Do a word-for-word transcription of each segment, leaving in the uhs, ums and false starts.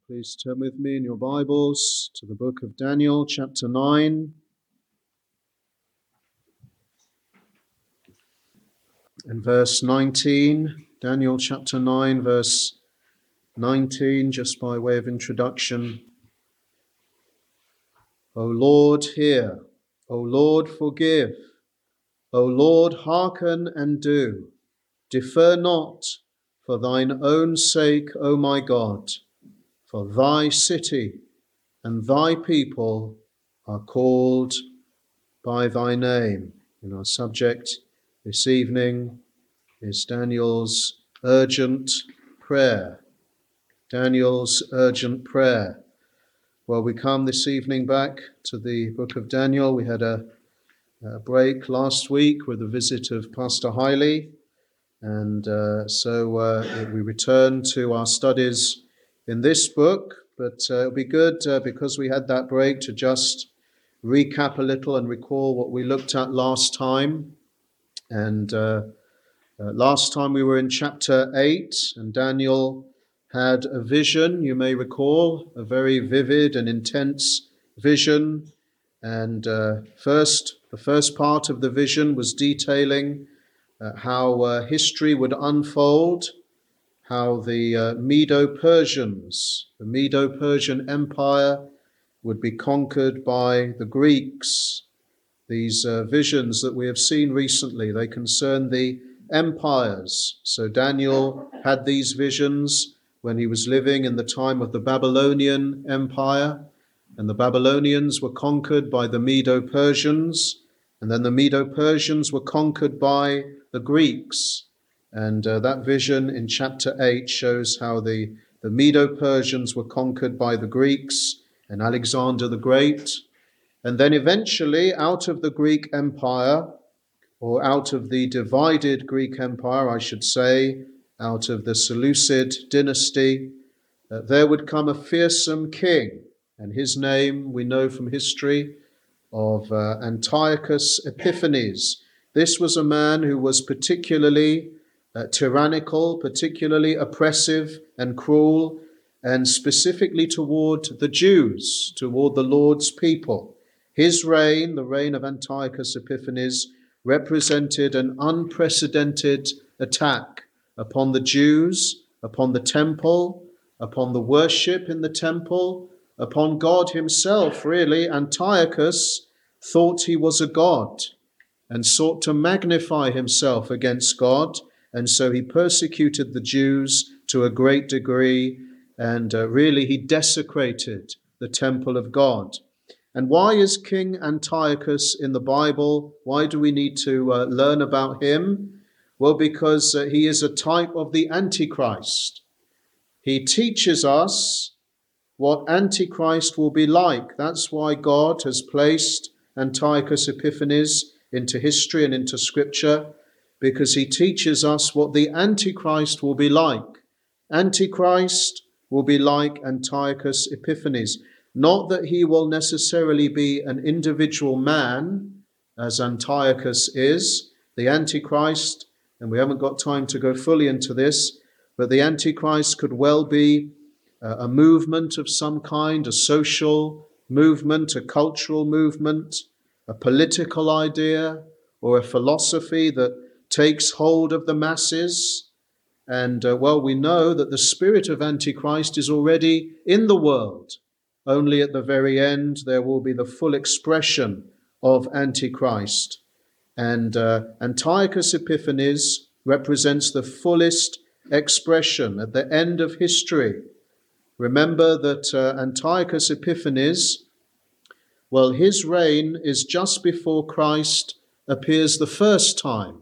Please turn with me in your Bibles to the book of Daniel, chapter nine. And verse nineteen. Daniel chapter nine, verse nineteen, just by way of introduction. O Lord, hear. O Lord, forgive. O Lord, hearken and do. Defer not for thine own sake, O my God, for thy city and thy people are called by thy name. And our subject this evening is Daniel's urgent prayer. Daniel's urgent prayer. Well, we come this evening back to the book of Daniel. We had a, a break last week with the visit of Pastor Hiley. And uh, so uh, we return to our studies in this book. But uh, it'll be good uh, because we had that break to just recap a little and recall what we looked at last time. And uh, uh, last time we were in chapter eight, and Daniel had a vision, you may recall, a very vivid and intense vision. And uh, first, the first part of the vision was detailing uh, how uh, history would unfold, how the uh, Medo-Persians, the Medo-Persian Empire, would be conquered by the Greeks. These uh, visions that we have seen recently, they concern the empires. So Daniel had these visions when he was living in the time of the Babylonian Empire, and the Babylonians were conquered by the Medo-Persians, and then the Medo-Persians were conquered by the Greeks. And uh, that vision in chapter eight shows how the, the Medo-Persians were conquered by the Greeks and Alexander the Great. And then eventually, out of the Greek Empire, or out of the divided Greek Empire, I should say, out of the Seleucid dynasty, uh, there would come a fearsome king. And his name, we know from history, of uh, Antiochus Epiphanes. This was a man who was particularly uh, tyrannical, particularly oppressive and cruel, and specifically toward the Jews, toward the Lord's people. His reign, the reign of Antiochus Epiphanes, represented an unprecedented attack upon the Jews, upon the temple, upon the worship in the temple, upon God himself, really. Antiochus thought he was a god and sought to magnify himself against God, and so he persecuted the Jews to a great degree, and uh, really he desecrated the temple of God. And why is King Antiochus in the Bible? Why do we need to uh, learn about him? Well, because uh, he is a type of the Antichrist. He teaches us what Antichrist will be like. That's why God has placed Antiochus Epiphanes into history and into Scripture, because he teaches us what the Antichrist will be like. Antichrist will be like Antiochus Epiphanes. Not that he will necessarily be an individual man, as Antiochus is. The Antichrist, and we haven't got time to go fully into this, but the Antichrist could well be uh, a movement of some kind, a social movement, a cultural movement, a political idea, or a philosophy that takes hold of the masses. And, uh, well, we know that the spirit of Antichrist is already in the world. Only at the very end there will be the full expression of Antichrist. And uh, Antiochus Epiphanes represents the fullest expression at the end of history. Remember that uh, Antiochus Epiphanes, well, his reign is just before Christ appears the first time.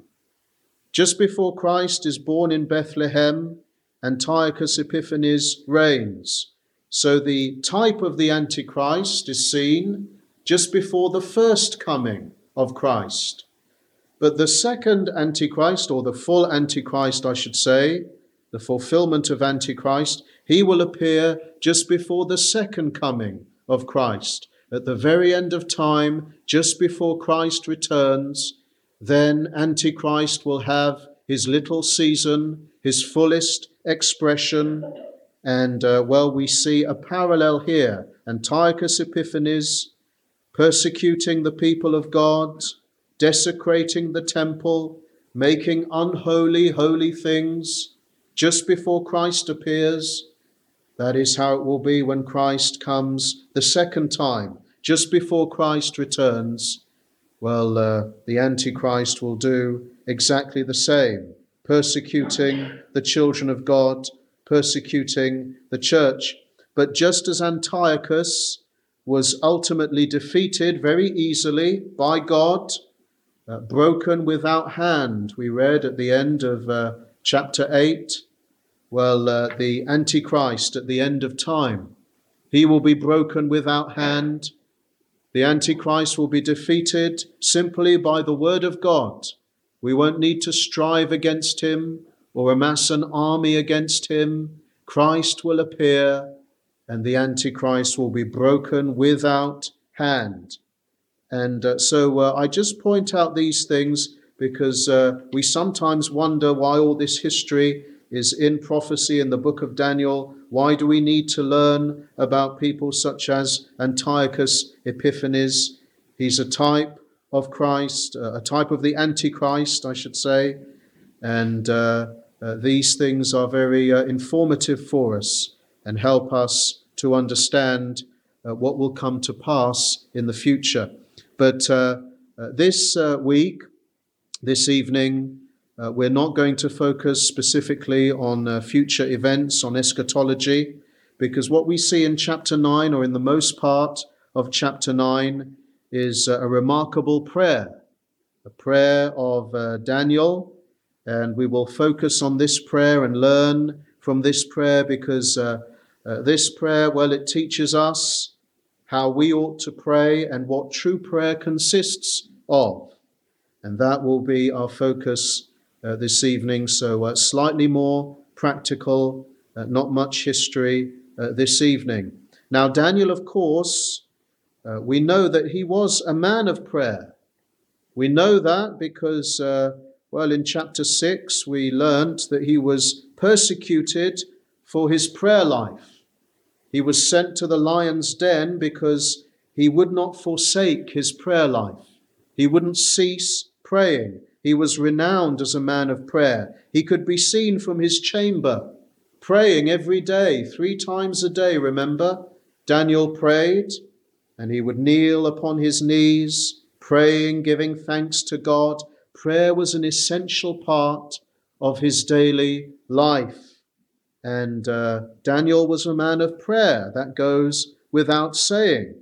Just before Christ is born in Bethlehem, Antiochus Epiphanes reigns. So the type of the Antichrist is seen just before the first coming of Christ. But the second Antichrist, or the full Antichrist, I should say, the fulfillment of Antichrist, he will appear just before the second coming of Christ. At the very end of time, just before Christ returns, then Antichrist will have his little season, his fullest expression, And, uh, well, we see a parallel here. Antiochus Epiphanes persecuting the people of God, desecrating the temple, making unholy holy things just before Christ appears. That is how it will be when Christ comes the second time, just before Christ returns. Well, uh, the Antichrist will do exactly the same, persecuting the children of God, persecuting the church. But just as Antiochus was ultimately defeated very easily by God, uh, broken without hand, we read at the end of uh, chapter eight, well, uh, the Antichrist at the end of time, he will be broken without hand. The Antichrist will be defeated simply by the word of God. We won't need to strive against him or amass an army against him. Christ will appear and the Antichrist will be broken without hand. And uh, so uh, I just point out these things because uh, we sometimes wonder why all this history is in prophecy in the book of Daniel. Why do we need to learn about people such as Antiochus Epiphanes? He's a type of Christ, uh, a type of the Antichrist, I should say. And uh, uh, these things are very uh, informative for us and help us to understand uh, what will come to pass in the future. But uh, uh, this uh, week, this evening, Uh, we're not going to focus specifically on uh, future events, on eschatology, because what we see in chapter nine, or in the most part of chapter nine, is uh, a remarkable prayer, a prayer of uh, Daniel, and we will focus on this prayer and learn from this prayer because uh, uh, this prayer, well, it teaches us how we ought to pray and what true prayer consists of, and that will be our focus Uh, this evening, so uh, slightly more practical, uh, not much history uh, this evening. Now, Daniel, of course, uh, we know that he was a man of prayer. We know that because, uh, well, in chapter six, we learnt that he was persecuted for his prayer life. He was sent to the lion's den because he would not forsake his prayer life. He wouldn't cease praying. He was renowned as a man of prayer. He could be seen from his chamber, praying every day, three times a day, remember? Daniel prayed, and he would kneel upon his knees, praying, giving thanks to God. Prayer was an essential part of his daily life. And uh, Daniel was a man of prayer. That goes without saying.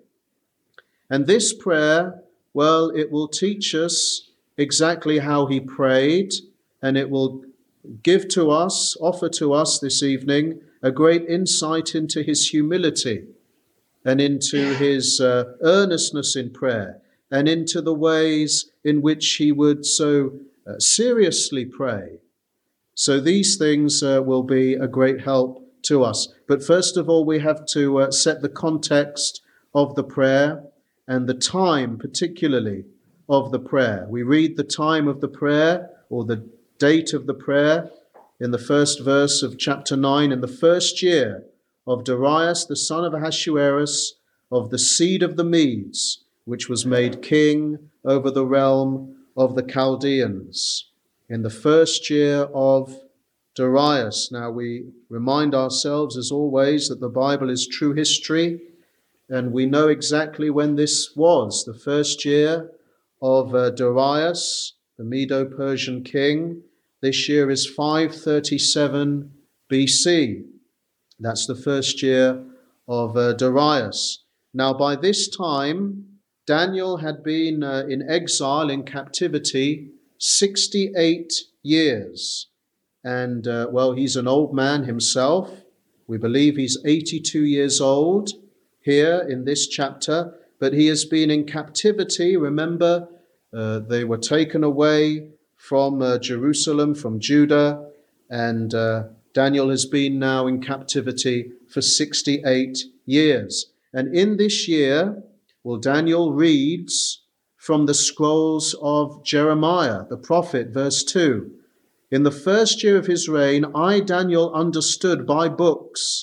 And this prayer, well, it will teach us exactly how he prayed, and it will give to us, offer to us this evening, a great insight into his humility and into his uh, earnestness in prayer and into the ways in which he would so uh, seriously pray. So these things uh, will be a great help to us. But first of all, we have to uh, set the context of the prayer and the time particularly of the prayer. We read the time of the prayer, or the date of the prayer, in the first verse of chapter nine. In the first year of Darius, the son of Ahasuerus, of the seed of the Medes, which was made king over the realm of the Chaldeans. In the first year of Darius. Now we remind ourselves, as always, that the Bible is true history, and we know exactly when this was, the first year of uh, Darius, the Medo-Persian king. This year is five thirty-seven B C. That's the first year of uh, Darius. Now, by this time, Daniel had been uh, in exile, in captivity, sixty-eight years. And, uh, well, he's an old man himself. We believe he's eighty-two years old here in this chapter. But he has been in captivity. Remember, uh, they were taken away from uh, Jerusalem, from Judah, and uh, Daniel has been now in captivity for sixty-eight years. And in this year, well, Daniel reads from the scrolls of Jeremiah, the prophet, verse two. In the first year of his reign, I, Daniel, understood by books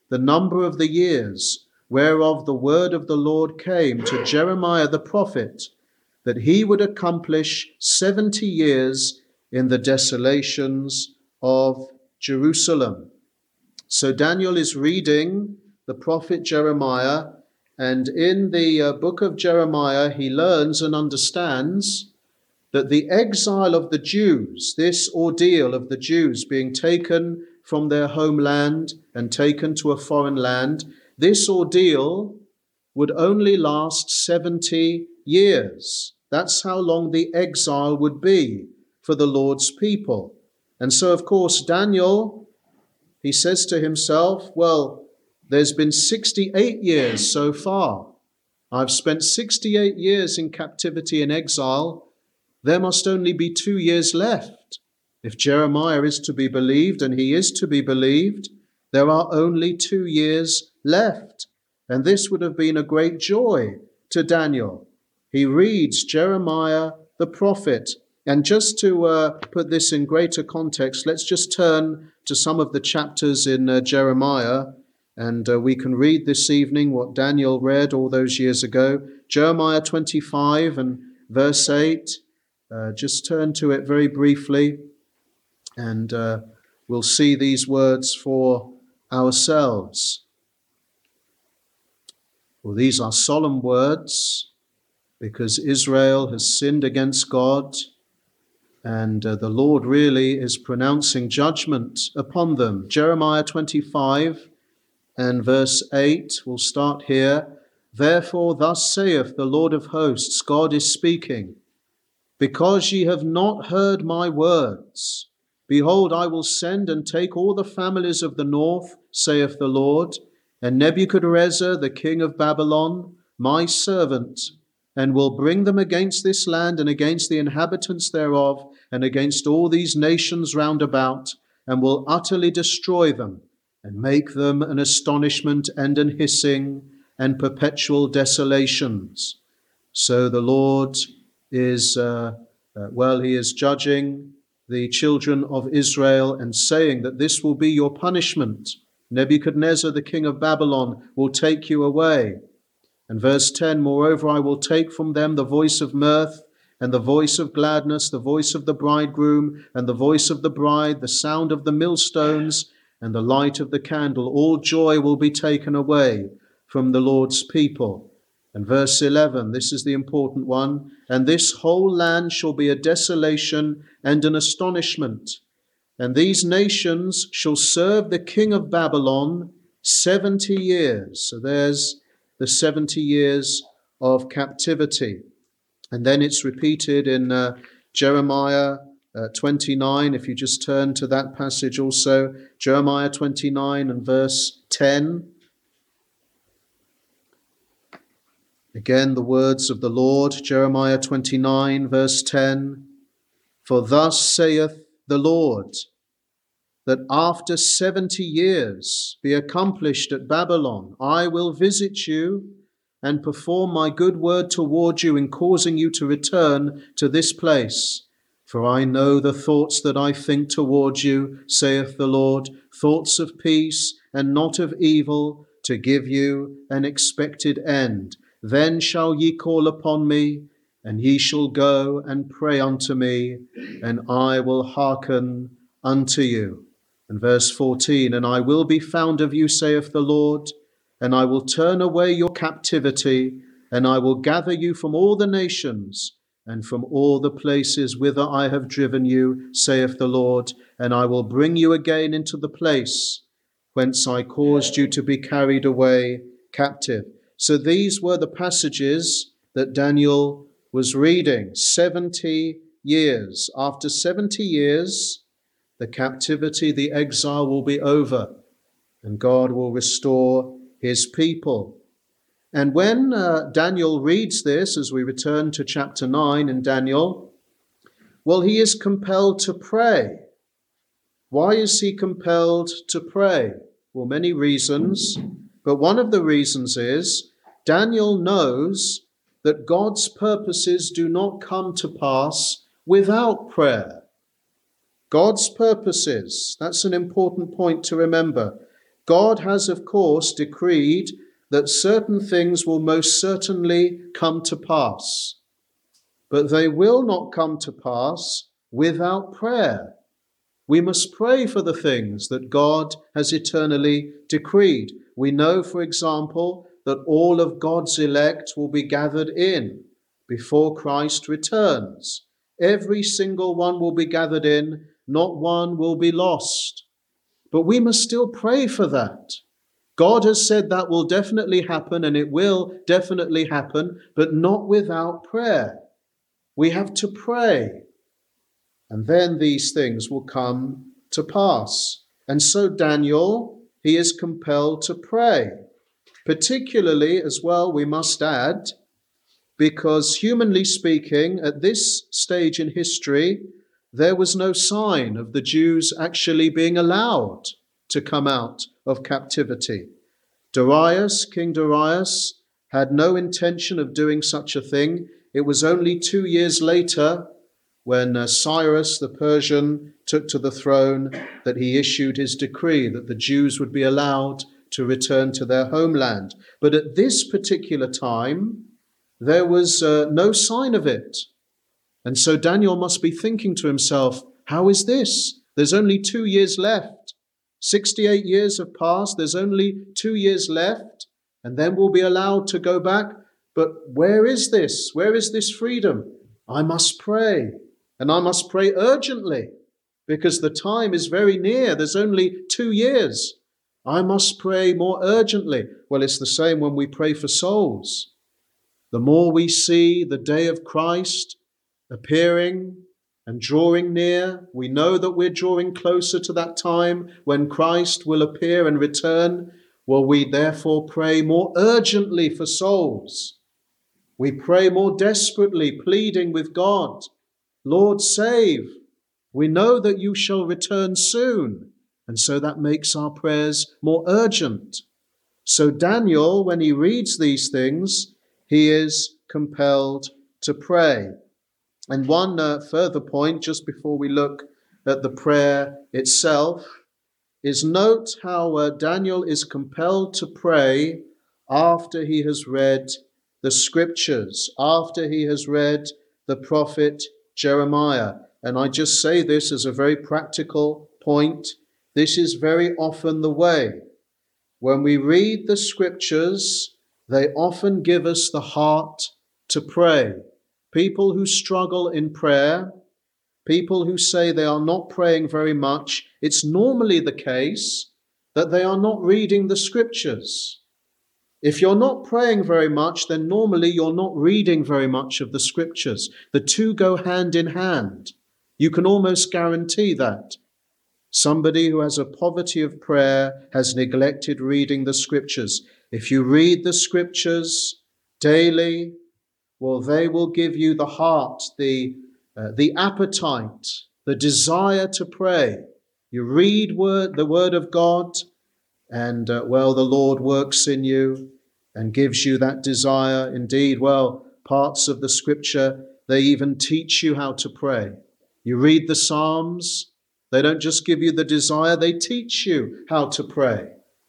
the number of the years whereof the word of the Lord came to Jeremiah the prophet, that he would accomplish seventy years in the desolations of Jerusalem. So Daniel is reading the prophet Jeremiah, and in the uh, book of Jeremiah, he learns and understands that the exile of the Jews, this ordeal of the Jews being taken from their homeland and taken to a foreign land, this ordeal would only last seventy years. That's how long the exile would be for the Lord's people. And so, of course, Daniel, he says to himself, well, there's been sixty-eight years so far. I've spent sixty-eight years in captivity and exile. There must only be two years left. If Jeremiah is to be believed, and he is to be believed, there are only two years left. And this would have been a great joy to Daniel. He reads Jeremiah the prophet. And just to uh, put this in greater context, let's just turn to some of the chapters in uh, Jeremiah, and uh, we can read this evening what Daniel read all those years ago. Jeremiah twenty-five and verse eight. Uh, just turn to it very briefly, and uh, we'll see these words for ourselves. Well, these are solemn words, because Israel has sinned against God, and uh, the Lord really is pronouncing judgment upon them. Jeremiah twenty-five and verse eight, we'll start here. Therefore thus saith the Lord of hosts, God is speaking, because ye have not heard my words, behold, I will send and take all the families of the north, saith the Lord, and Nebuchadrezzar, the king of Babylon, my servant, and will bring them against this land and against the inhabitants thereof, and against all these nations round about, and will utterly destroy them, and make them an astonishment and an hissing and perpetual desolations. So the Lord is, uh, uh, well, he is judging the children of Israel and saying that this will be your punishment. Nebuchadnezzar, the king of Babylon, will take you away. And verse ten, moreover, I will take from them the voice of mirth and the voice of gladness, the voice of the bridegroom and the voice of the bride, the sound of the millstones and the light of the candle. All joy will be taken away from the Lord's people. And verse eleven, this is the important one. And this whole land shall be a desolation and an astonishment. And these nations shall serve the king of Babylon seventy years. So there's the seventy years of captivity. And then it's repeated in uh, Jeremiah uh, twenty-nine. If you just turn to that passage also, Jeremiah twenty-nine and verse ten. Again, the words of the Lord, Jeremiah twenty-nine, verse ten. For thus saith the Lord, that after seventy years be accomplished at Babylon, I will visit you and perform my good word toward you in causing you to return to this place. For I know the thoughts that I think toward you, saith the Lord, thoughts of peace and not of evil, to give you an expected end. Then shall ye call upon me, and ye shall go and pray unto me, and I will hearken unto you. And verse fourteen, and I will be found of you, saith the Lord, and I will turn away your captivity, and I will gather you from all the nations, and from all the places whither I have driven you, saith the Lord, and I will bring you again into the place whence I caused you to be carried away captive. So these were the passages that Daniel was reading. seventy years. After seventy years, the captivity, the exile will be over, and God will restore his people. And when uh, Daniel reads this, as we return to chapter nine in Daniel, well, he is compelled to pray. Why is he compelled to pray? Well, many reasons, but one of the reasons is Daniel knows that God's purposes do not come to pass without prayer. God's purposes, that's an important point to remember. God has, of course, decreed that certain things will most certainly come to pass, but they will not come to pass without prayer. We must pray for the things that God has eternally decreed. We know, for example, that all of God's elect will be gathered in before Christ returns. Every single one will be gathered in, not one will be lost. But we must still pray for that. God has said that will definitely happen, and it will definitely happen, but not without prayer. We have to pray, and then these things will come to pass. And so Daniel, he is compelled to pray, particularly as well, we must add, because humanly speaking, at this stage in history, there was no sign of the Jews actually being allowed to come out of captivity. Darius, King Darius, had no intention of doing such a thing. It was only two years later, when uh, Cyrus the Persian took to the throne, that he issued his decree that the Jews would be allowed to return to their homeland. But at this particular time, there was uh, no sign of it. And so Daniel must be thinking to himself, how is this? There's only two years left. sixty-eight years have passed. There's only two years left. And then we'll be allowed to go back. But where is this? Where is this freedom? I must pray. And I must pray urgently, because the time is very near. There's only two years. I must pray more urgently. Well, it's the same when we pray for souls. The more we see the day of Christ appearing and drawing near, we know that we're drawing closer to that time when Christ will appear and return. Well, we therefore pray more urgently for souls. We pray more desperately, pleading with God, Lord, save. We know that you shall return soon. And so that makes our prayers more urgent. So Daniel, when he reads these things, he is compelled to pray. And one uh, further point, just before we look at the prayer itself, is note how uh, Daniel is compelled to pray after he has read the scriptures, after he has read the prophet Jeremiah. And I just say this as a very practical point. This is very often the way. When we read the scriptures, they often give us the heart to pray. People who struggle in prayer, people who say they are not praying very much, it's normally the case that they are not reading the scriptures. If you're not praying very much, then normally you're not reading very much of the scriptures. The two go hand in hand. You can almost guarantee that. Somebody who has a poverty of prayer has neglected reading the scriptures. If you read the scriptures daily, well, they will give you the heart, the, uh, the appetite, the desire to pray. You read word, the word of God, and, uh, well, the Lord works in you and gives you that desire. Indeed, well, parts of the scripture, they even teach you how to pray. You read the Psalms, they don't just give you the desire, they teach you how to pray.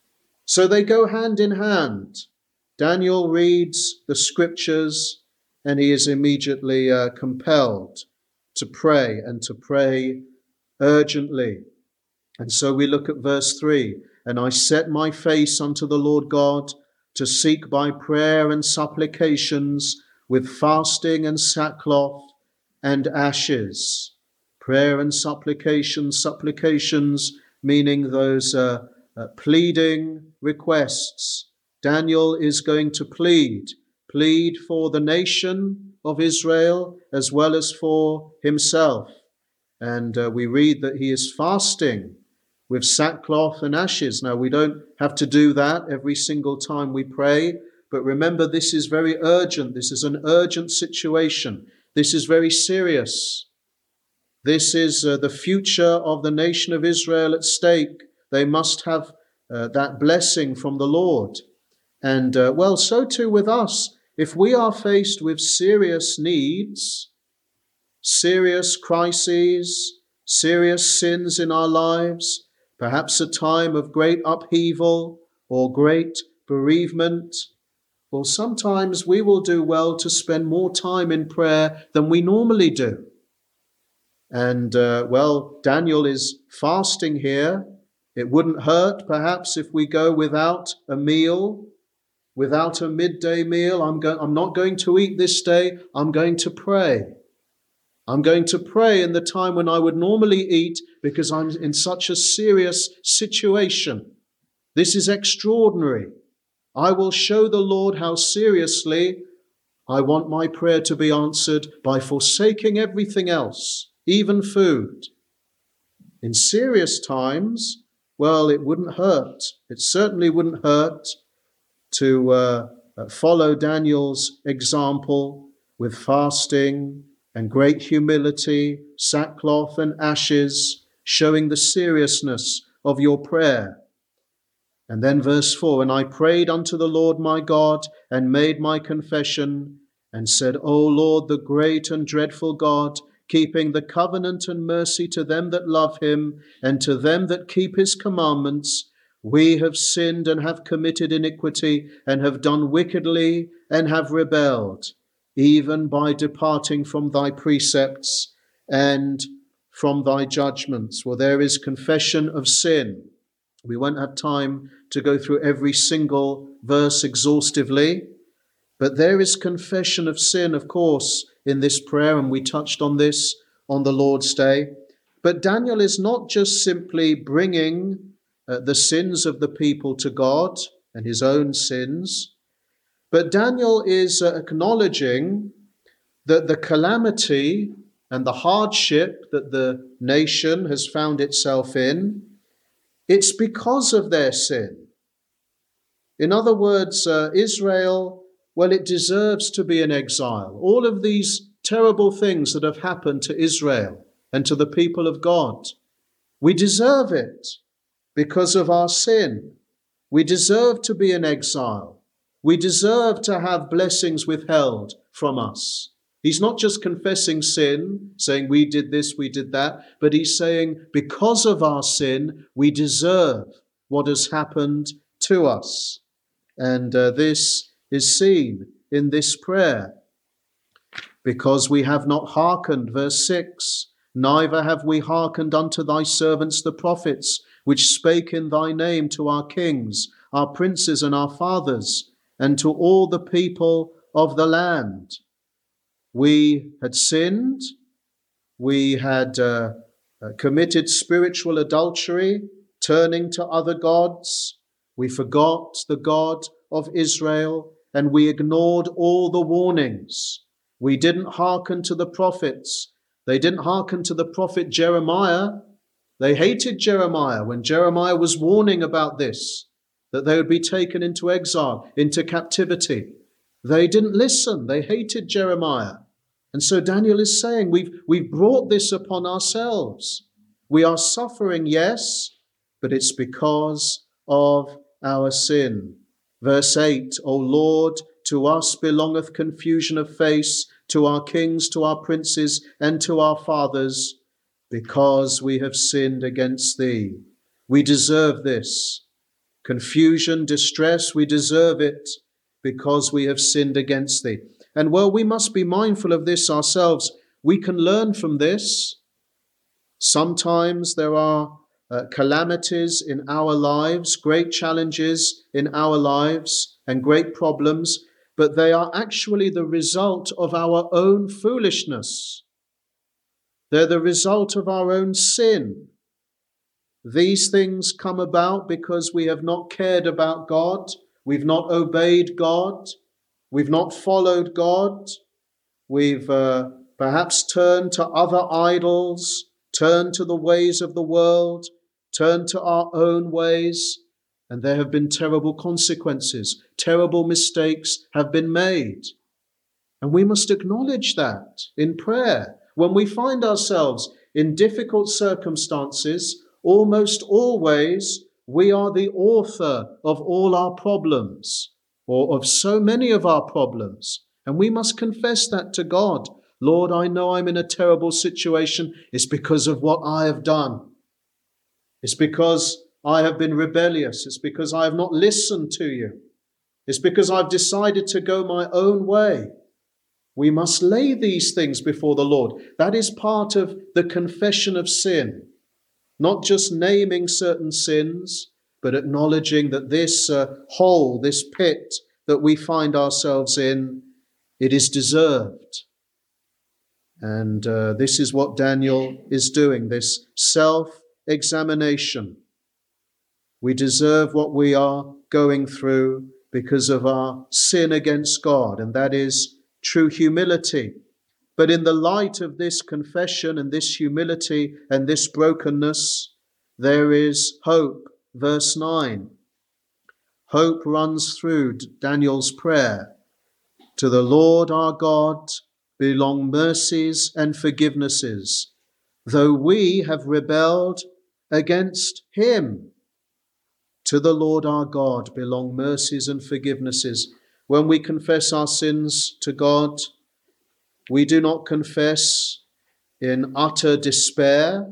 So they go hand in hand. Daniel reads the scriptures, and he is immediately uh, compelled to pray, and to pray urgently. And so we look at verse three. And I set my face unto the Lord God to seek by prayer and supplications with fasting and sackcloth and ashes. Prayer and supplications, supplications meaning those uh, uh, pleading requests. Daniel is going to plead, plead for the nation of Israel as well as for himself. And uh, we read that he is fasting with sackcloth and ashes. Now, we don't have to do that every single time we pray, but remember, this is very urgent. This is an urgent situation. This is very serious. This is uh, the future of the nation of Israel at stake. They must have uh, that blessing from the Lord. And, uh, well, so too with us. If we are faced with serious needs, serious crises, serious sins in our lives, perhaps a time of great upheaval or great bereavement, well, sometimes we will do well to spend more time in prayer than we normally do. And, uh, well, Daniel is fasting here. It wouldn't hurt, perhaps, if we go without a meal, without a midday meal. I'm, go- I'm not going to eat this day. I'm going to pray. I'm going to pray in the time when I would normally eat because I'm in such a serious situation. This is extraordinary. I will show the Lord how seriously I want my prayer to be answered by forsaking everything else, even food. In serious times, well, it wouldn't hurt. It certainly wouldn't hurt to uh, follow Daniel's example with fasting and great humility, sackcloth and ashes, showing the seriousness of your prayer. And then verse four, and I prayed unto the Lord my God and made my confession and said, O Lord, the great and dreadful God, keeping the covenant and mercy to them that love him and to them that keep his commandments, we have sinned and have committed iniquity and have done wickedly and have rebelled, even by departing from thy precepts and from thy judgments. Well, there is confession of sin. We won't have time to go through every single verse exhaustively, but there is confession of sin, of course, in this prayer, and we touched on this on the Lord's Day. But Daniel is not just simply bringing uh, the sins of the people to God and his own sins, but Daniel is uh, acknowledging that the calamity and the hardship that the nation has found itself in, it's because of their sin. In other words, uh, Israel, well, it deserves to be in exile. All of these terrible things that have happened to Israel and to the people of God, we deserve it because of our sin. We deserve to be in exile. We deserve to have blessings withheld from us. He's not just confessing sin, saying we did this, we did that, but he's saying because of our sin, we deserve what has happened to us. And uh, this is seen in this prayer. Because we have not hearkened, verse six, neither have we hearkened unto thy servants the prophets, which spake in thy name to our kings, our princes and our fathers, and to all the people of the land. We had sinned, we had uh, uh, committed spiritual adultery, turning to other gods. We forgot the God of Israel, and we ignored all the warnings. We didn't hearken to the prophets. They didn't hearken to the prophet Jeremiah. They hated Jeremiah when Jeremiah was warning about this, that they would be taken into exile, into captivity. They didn't listen. They hated Jeremiah. And so Daniel is saying, we've, we've brought this upon ourselves. We are suffering, yes, but it's because of our sin. Verse eight, O Lord, to us belongeth confusion of face, to our kings, to our princes, and to our fathers, because we have sinned against thee. We deserve this. Confusion, distress, we deserve it because we have sinned against thee. And well, we must be mindful of this ourselves. We can learn from this. Sometimes there are uh, calamities in our lives, great challenges in our lives, and great problems, but they are actually the result of our own foolishness. They're the result of our own sin. These things come about because we have not cared about God, we've not obeyed God, we've not followed God, we've uh, perhaps turned to other idols, turned to the ways of the world, turned to our own ways, and there have been terrible consequences. Terrible mistakes have been made. And we must acknowledge that in prayer. When we find ourselves in difficult circumstances, almost always we are the author of all our problems, or of so many of our problems. And we must confess that to God. Lord, I know I'm in a terrible situation. It's because of what I have done. It's because I have been rebellious. It's because I have not listened to you. It's because I've decided to go my own way. We must lay these things before the Lord. That is part of the confession of sin. Not just naming certain sins, but acknowledging that this uh, hole, this pit that we find ourselves in, it is deserved. And uh, this is what Daniel is doing, this self-examination. We deserve what we are going through because of our sin against God, and that is true humility. But in the light of this confession and this humility and this brokenness, there is hope. Verse nine. Hope runs through Daniel's prayer. To the Lord our God belong mercies and forgivenesses, though we have rebelled against him. To the Lord our God belong mercies and forgivenesses. When we confess our sins to God, we do not confess in utter despair,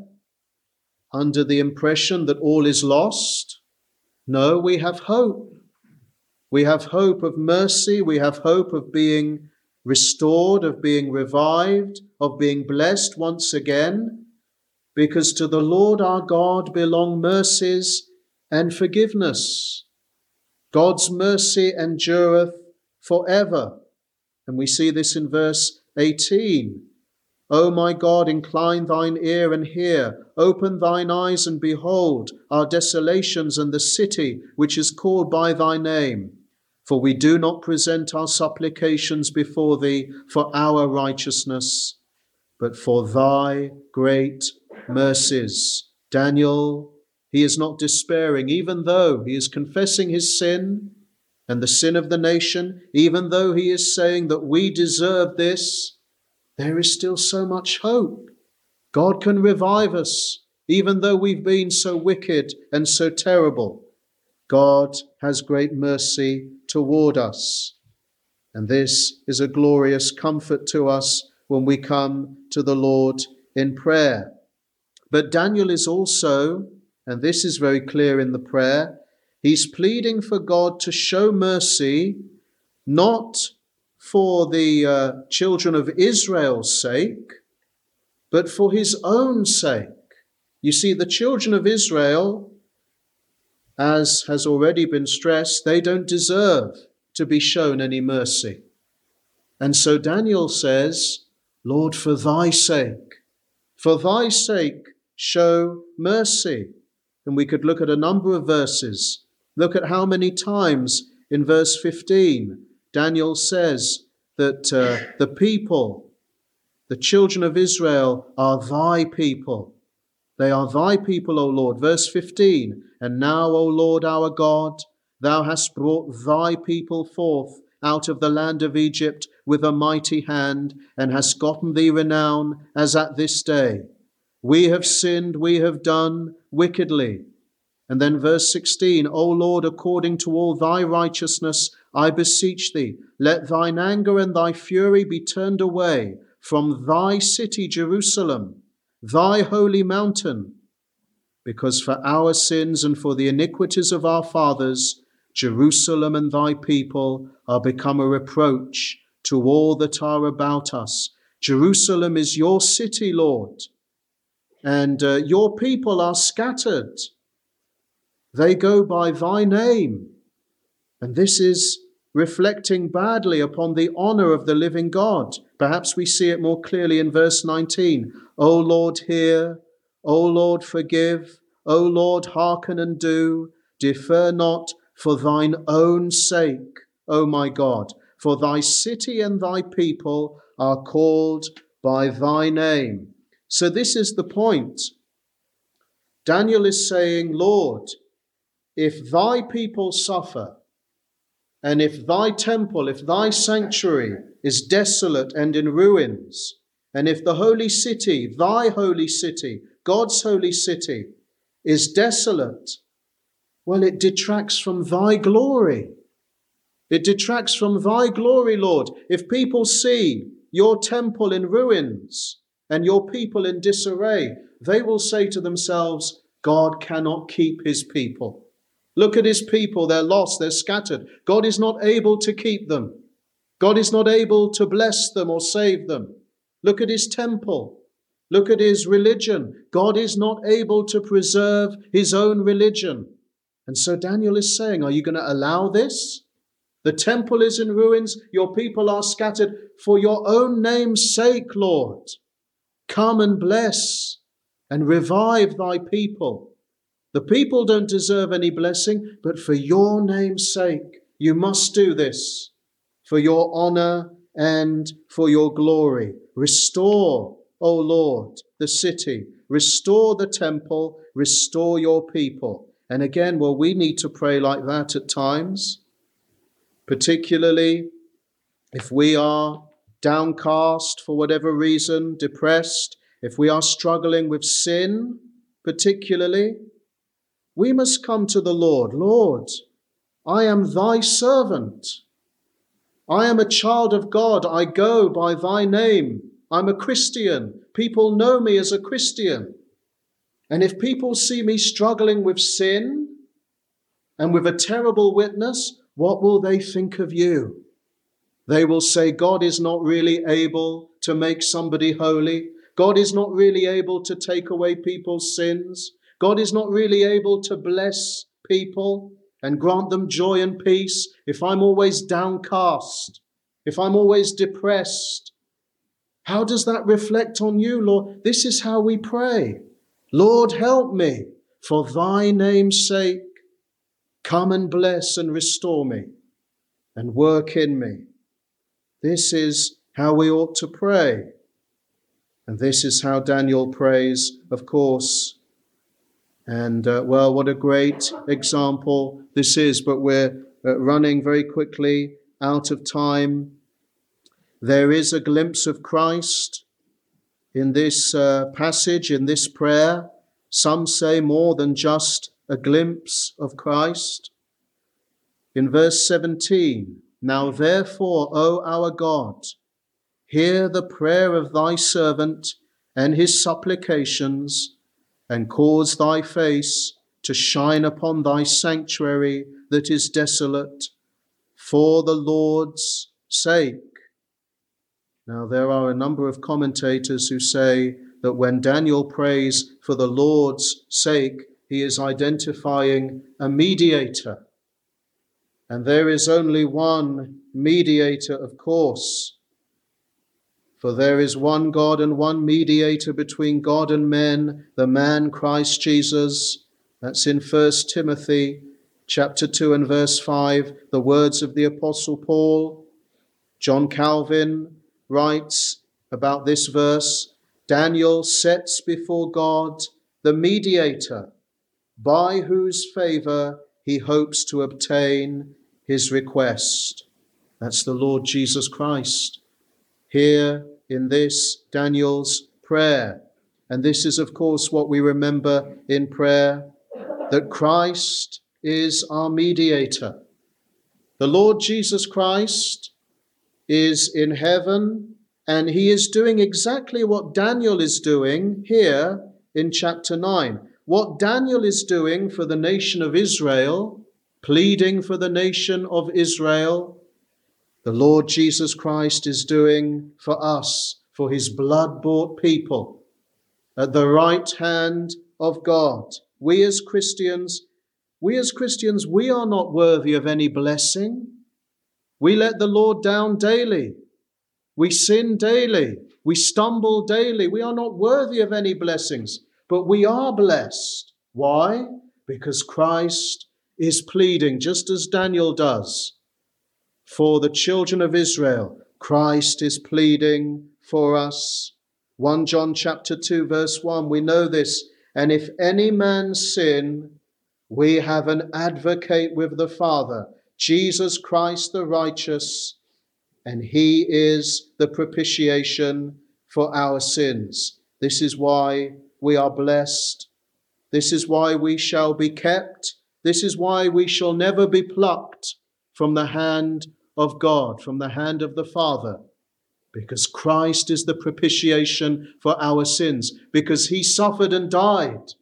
under the impression that all is lost. No, we have hope. We have hope of mercy. We have hope of being restored, of being revived, of being blessed once again, because to the Lord our God belong mercies and forgiveness. God's mercy endureth forever. And we see this in verse eighteen. O my God, incline thine ear and hear. Open thine eyes and behold our desolations and the city which is called by thy name. For we do not present our supplications before thee for our righteousness, but for thy great mercies. Daniel, he is not despairing, even though he is confessing his sin and the sin of the nation, even though he is saying that we deserve this. There is still so much hope. God can revive us, even though we've been so wicked and so terrible. God has great mercy toward us. And this is a glorious comfort to us when we come to the Lord in prayer. But Daniel is also, and this is very clear in the prayer, he's pleading for God to show mercy, not for the uh, children of Israel's sake, but for his own sake. You see, the children of Israel, as has already been stressed, they don't deserve to be shown any mercy. And so Daniel says, Lord, for thy sake, for thy sake, show mercy. And we could look at a number of verses. Look at how many times in verse fifteen, Daniel says that uh, the people, the children of Israel, are thy people. They are thy people, O Lord. Verse fifteen, and now, O Lord our God, thou hast brought thy people forth out of the land of Egypt with a mighty hand, and hast gotten thee renown as at this day. We have sinned, we have done wickedly. And then verse sixteen, O Lord, according to all thy righteousness, I beseech thee, let thine anger and thy fury be turned away from thy city, Jerusalem, thy holy mountain, because for our sins and for the iniquities of our fathers, Jerusalem and thy people are become a reproach to all that are about us. Jerusalem is your city, Lord, and uh, your people are scattered. They go by thy name. And this is reflecting badly upon the honor of the living God. Perhaps we see it more clearly in verse nineteen. O Lord, hear. O Lord, forgive. O Lord, hearken and do. Defer not for thine own sake, O my God. For thy city and thy people are called by thy name. So this is the point. Daniel is saying, Lord, if thy people suffer, and if thy temple, if thy sanctuary is desolate and in ruins, and if the holy city, thy holy city, God's holy city, is desolate, well, it detracts from thy glory. It detracts from thy glory, Lord. If people see your temple in ruins and your people in disarray, they will say to themselves, God cannot keep his people. Look at his people. They're lost. They're scattered. God is not able to keep them. God is not able to bless them or save them. Look at his temple. Look at his religion. God is not able to preserve his own religion. And so Daniel is saying, are you going to allow this? The temple is in ruins. Your people are scattered. For your own name's sake, Lord, come and bless and revive thy people. The people don't deserve any blessing, but for your name's sake, you must do this for your honor and for your glory. Restore, O Lord, the city. Restore the temple. Restore your people. And again, well, we need to pray like that at times, particularly if we are downcast for whatever reason, depressed, if we are struggling with sin, particularly, we must come to the Lord. Lord, I am thy servant. I am a child of God. I go by thy name. I'm a Christian. People know me as a Christian. And if people see me struggling with sin and with a terrible witness, what will they think of you? They will say, God is not really able to make somebody holy. God is not really able to take away people's sins. God is not really able to bless people and grant them joy and peace if I'm always downcast, if I'm always depressed. How does that reflect on you, Lord? This is how we pray. Lord, help me for thy name's sake. Come and bless and restore me and work in me. This is how we ought to pray. And this is how Daniel prays, of course. And, uh, well, what a great example this is. But we're uh, running very quickly out of time. There is a glimpse of Christ in this uh, passage, in this prayer. Some say more than just a glimpse of Christ. In verse seventeen, now therefore, O our God, hear the prayer of thy servant and his supplications, and cause thy face to shine upon thy sanctuary that is desolate, for the Lord's sake. Now, there are a number of commentators who say that when Daniel prays for the Lord's sake, he is identifying a mediator. And there is only one mediator, of course. For there is one God and one mediator between God and men, the man Christ Jesus. That's in First Timothy chapter two and verse five, the words of the Apostle Paul. John Calvin writes about this verse, Daniel sets before God the mediator, by whose favor he hopes to obtain his request. That's the Lord Jesus Christ. Here in this, Daniel's prayer. And this is, of course, what we remember in prayer, that Christ is our mediator. The Lord Jesus Christ is in heaven, and he is doing exactly what Daniel is doing here in chapter nine. What Daniel is doing for the nation of Israel, pleading for the nation of Israel, the Lord Jesus Christ is doing for us, for his blood-bought people, at the right hand of God. We as Christians, we as Christians, we are not worthy of any blessing. We let the Lord down daily. We sin daily. We stumble daily. We are not worthy of any blessings, but we are blessed. Why? Because Christ is pleading, just as Daniel does, for the children of Israel. Christ is pleading for us. First John chapter two, verse one, we know this. And if any man sin, we have an advocate with the Father, Jesus Christ the righteous, and he is the propitiation for our sins. This is why we are blessed. This is why we shall be kept. This is why we shall never be plucked from the hand of God, from the hand of the Father, because Christ is the propitiation for our sins, because he suffered and died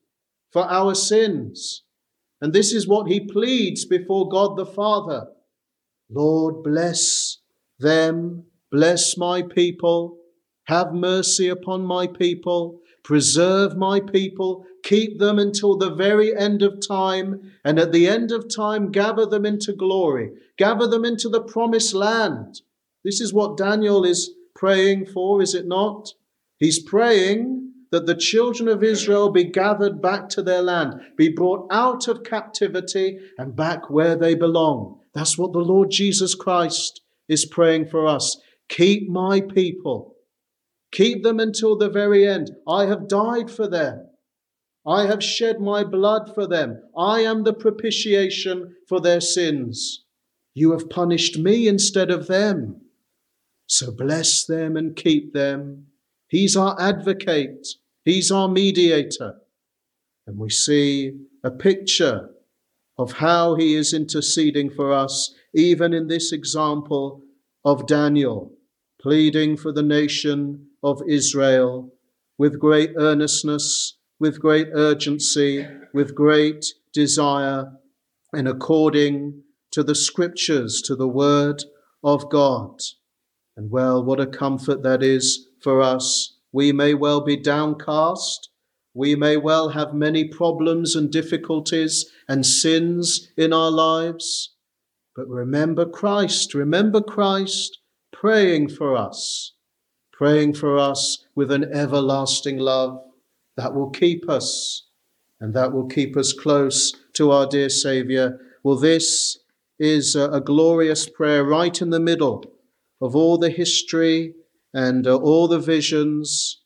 for our sins. And this is what he pleads before God the Father. Lord, bless them, bless my people, have mercy upon my people, preserve my people, keep them until the very end of time, and at the end of time, gather them into glory, gather them into the promised land. This is what Daniel is praying for, is it not? He's praying that the children of Israel be gathered back to their land, be brought out of captivity and back where they belong. That's what the Lord Jesus Christ is praying for us. Keep my people. Keep them until the very end. I have died for them. I have shed my blood for them. I am the propitiation for their sins. You have punished me instead of them. So bless them and keep them. He's our advocate. He's our mediator. And we see a picture of how he is interceding for us, even in this example of Daniel, pleading for the nation of Israel with great earnestness, with great urgency, with great desire, and according to the scriptures, to the word of God. And well, what a comfort that is for us. We may well be downcast. We may well have many problems and difficulties and sins in our lives. But remember Christ, remember Christ praying for us, praying for us with an everlasting love that will keep us and that will keep us close to our dear Saviour. Well, this is a, a glorious prayer right in the middle of all the history and uh, all the visions.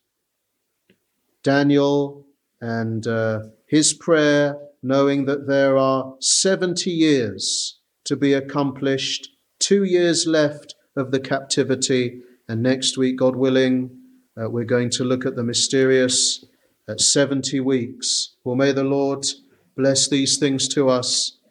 Daniel and uh, his prayer, knowing that there are seventy years to be accomplished, two years left of the captivity, and next week, God willing, uh, we're going to look at the mysterious uh, seventy weeks. Well, may the Lord bless these things to us